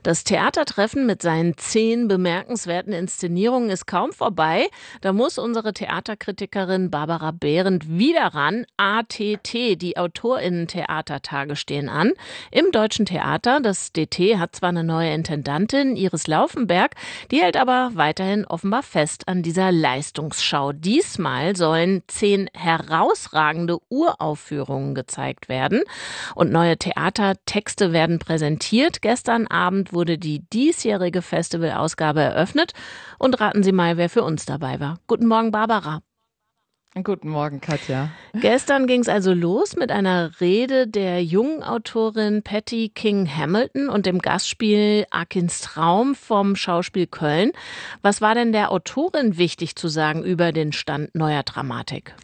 Das Theatertreffen mit seinen 10 bemerkenswerten Inszenierungen ist kaum vorbei. Da muss unsere Theaterkritikerin Barbara Behrendt wieder ran. ATT, die AutorInnen-Theatertage stehen an. Im Deutschen Theater, das DT hat zwar eine neue Intendantin, Iris Laufenberg, die hält aber weiterhin offenbar fest an dieser Leistungsschau. Diesmal sollen 10 herausragende Uraufführungen gezeigt werden und neue Theatertexte werden präsentiert. Gestern Abend wurde die diesjährige Festivalausgabe eröffnet. Und raten Sie mal, wer für uns dabei war. Guten Morgen, Barbara. Guten Morgen, Katja. Gestern ging es also los mit einer Rede der jungen Autorin Patty King-Hamilton und dem Gastspiel Akins Traum vom Schauspiel Köln. Was war denn der Autorin wichtig zu sagen über den Stand neuer Dramatik?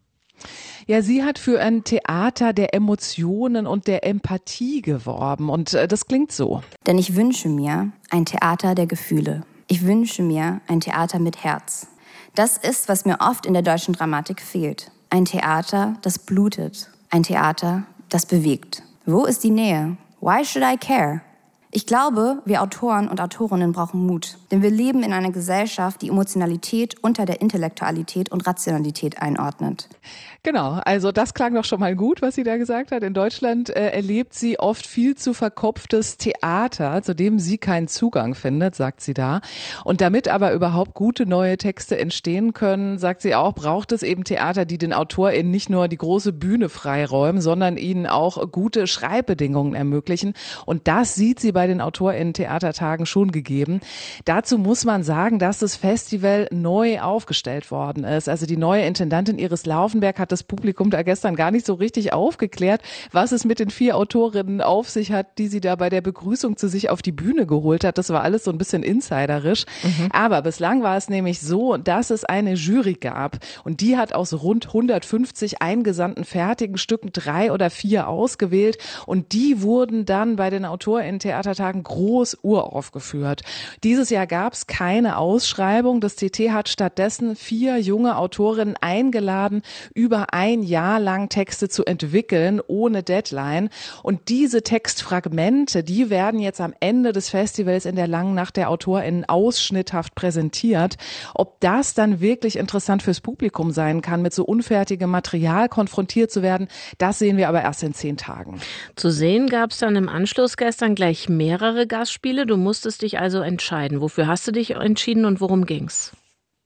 Ja, sie hat für ein Theater der Emotionen und der Empathie geworben und das klingt so. Denn ich wünsche mir ein Theater der Gefühle. Ich wünsche mir ein Theater mit Herz. Das ist, was mir oft in der deutschen Dramatik fehlt. Ein Theater, das blutet. Ein Theater, das bewegt. Wo ist die Nähe? Why should I care? Ich glaube, wir Autoren und Autorinnen brauchen Mut. Denn wir leben in einer Gesellschaft, die Emotionalität unter der Intellektualität und Rationalität einordnet. Genau, also das klang doch schon mal gut, was sie da gesagt hat. In Deutschland erlebt sie oft viel zu verkopftes Theater, zu dem sie keinen Zugang findet, sagt sie da. Und damit aber überhaupt gute neue Texte entstehen können, sagt sie auch, braucht es eben Theater, die den AutorInnen nicht nur die große Bühne freiräumen, sondern ihnen auch gute Schreibbedingungen ermöglichen. Und das sieht sie bei den AutorInnen-Theatertagen schon gegeben. Dazu muss man sagen, dass das Festival neu aufgestellt worden ist. Also die neue Intendantin Iris Laufenberg hat das Publikum da gestern gar nicht so richtig aufgeklärt, was es mit den 4 Autorinnen auf sich hat, die sie da bei der Begrüßung zu sich auf die Bühne geholt hat. Das war alles so ein bisschen insiderisch. Aber bislang war es nämlich so, dass es eine Jury gab und die hat aus rund 150 eingesandten fertigen Stücken 3 oder 4 ausgewählt und die wurden dann bei den AutorInnen-Theatertagen groß uraufgeführt. Dieses Jahr gab es keine Ausschreibung. Das TT hat stattdessen 4 junge Autorinnen eingeladen, über ein Jahr lang Texte zu entwickeln, ohne Deadline. Und diese Textfragmente, die werden jetzt am Ende des Festivals in der langen Nacht der AutorInnen ausschnitthaft präsentiert. Ob das dann wirklich interessant fürs Publikum sein kann, mit so unfertigem Material konfrontiert zu werden, das sehen wir aber erst in 10 Tagen. Zu sehen gab es dann im Anschluss gestern gleich mehrere Gastspiele. Du musstest dich also entscheiden. Wofür hast du dich entschieden und worum ging's?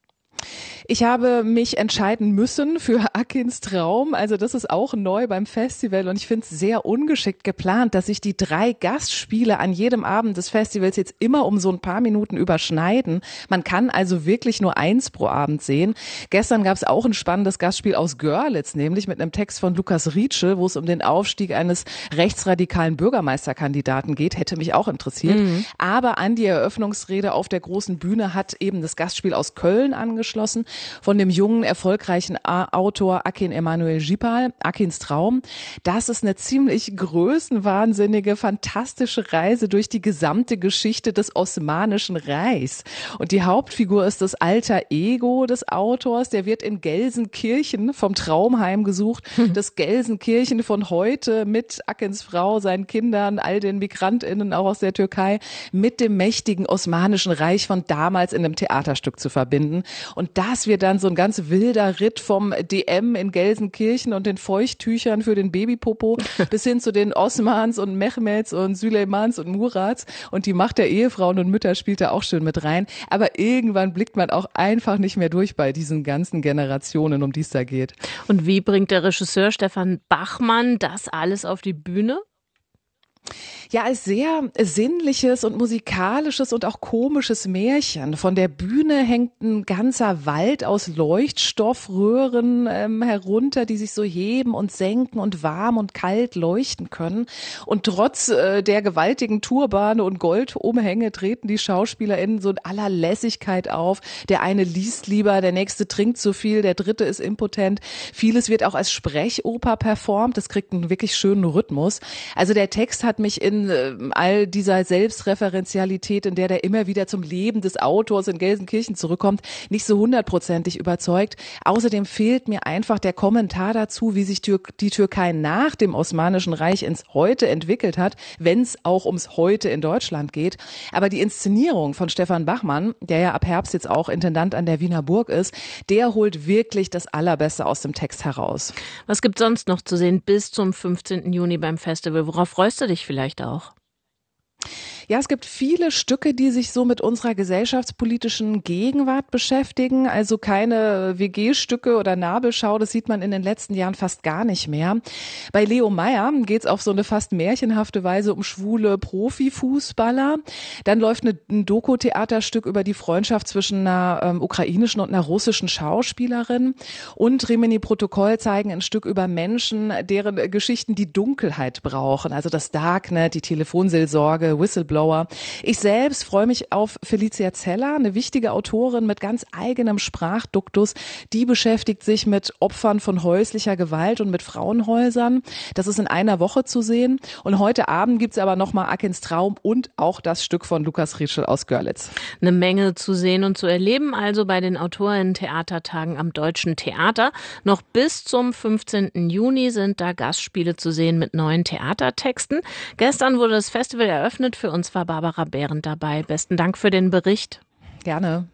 Ich habe mich entscheiden müssen für Akins Traum. Also das ist auch neu beim Festival und ich finde es sehr ungeschickt geplant, dass sich die 3 Gastspiele an jedem Abend des Festivals jetzt immer um so ein paar Minuten überschneiden. Man kann also wirklich nur 1 pro Abend sehen. Gestern gab es auch ein spannendes Gastspiel aus Görlitz, nämlich mit einem Text von Lukas Rietschel, wo es um den Aufstieg eines rechtsradikalen Bürgermeisterkandidaten geht. Hätte mich auch interessiert. Aber an die Eröffnungsrede auf der großen Bühne hat eben das Gastspiel aus Köln angeschlossen. Von dem jungen, erfolgreichen Autor Akin Emanuel Jipal, Akins Traum. Das ist eine ziemlich größenwahnsinnige, fantastische Reise durch die gesamte Geschichte des Osmanischen Reichs. Und die Hauptfigur ist das alter Ego des Autors. Der wird in Gelsenkirchen vom Traum heimgesucht. Das Gelsenkirchen von heute mit Akins Frau, seinen Kindern, all den MigrantInnen auch aus der Türkei, mit dem mächtigen Osmanischen Reich von damals in einem Theaterstück zu verbinden. Und das wird dann so ein ganz wilder Ritt vom DM in Gelsenkirchen und den Feuchttüchern für den Babypopo bis hin zu den Osmans und Mehmets und Süleymans und Murats. Und die Macht der Ehefrauen und Mütter spielt da auch schön mit rein. Aber irgendwann blickt man auch einfach nicht mehr durch bei diesen ganzen Generationen, um die es da geht. Und wie bringt der Regisseur Stefan Bachmann das alles auf die Bühne? Ja, als sehr sinnliches und musikalisches und auch komisches Märchen. Von der Bühne hängt ein ganzer Wald aus Leuchtstoffröhren herunter, die sich so heben und senken und warm und kalt leuchten können. Und trotz der gewaltigen Turbane und Goldumhänge treten die SchauspielerInnen so in aller Lässigkeit auf. Der eine liest lieber, der nächste trinkt zu viel, der dritte ist impotent. Vieles wird auch als Sprechoper performt. Das kriegt einen wirklich schönen Rhythmus. Also der Text hat mich in all dieser Selbstreferenzialität, in der immer wieder zum Leben des Autors in Gelsenkirchen zurückkommt, nicht so 100%ig überzeugt. Außerdem fehlt mir einfach der Kommentar dazu, wie sich die Türkei nach dem Osmanischen Reich ins Heute entwickelt hat, wenn es auch ums Heute in Deutschland geht. Aber die Inszenierung von Stefan Bachmann, der ja ab Herbst jetzt auch Intendant an der Wiener Burg ist, der holt wirklich das Allerbeste aus dem Text heraus. Was gibt sonst noch zu sehen bis zum 15. Juni beim Festival? Worauf freust du dich vielleicht auch? Ja, es gibt viele Stücke, die sich so mit unserer gesellschaftspolitischen Gegenwart beschäftigen. Also keine WG-Stücke oder Nabelschau, das sieht man in den letzten Jahren fast gar nicht mehr. Bei Leo Meyer geht es auf so eine fast märchenhafte Weise um schwule Profifußballer. Dann läuft ein Doku-Theaterstück über die Freundschaft zwischen einer ukrainischen und einer russischen Schauspielerin. Und Rimini Protokoll zeigen ein Stück über Menschen, deren Geschichten die Dunkelheit brauchen. Also das Darknet, die Telefonseelsorge, Whistleblower. Ich selbst freue mich auf Felicia Zeller, eine wichtige Autorin mit ganz eigenem Sprachduktus. Die beschäftigt sich mit Opfern von häuslicher Gewalt und mit Frauenhäusern. Das ist in einer Woche zu sehen. Und heute Abend gibt's aber nochmal Akins Traum und auch das Stück von Lukas Rietschel aus Görlitz. Eine Menge zu sehen und zu erleben, also bei den Autorinnen-Theatertagen am Deutschen Theater. Noch bis zum 15. Juni sind da Gastspiele zu sehen mit neuen Theatertexten. Gestern wurde das Festival eröffnet. Für uns war Barbara Behrendt dabei. Besten Dank für den Bericht. Gerne.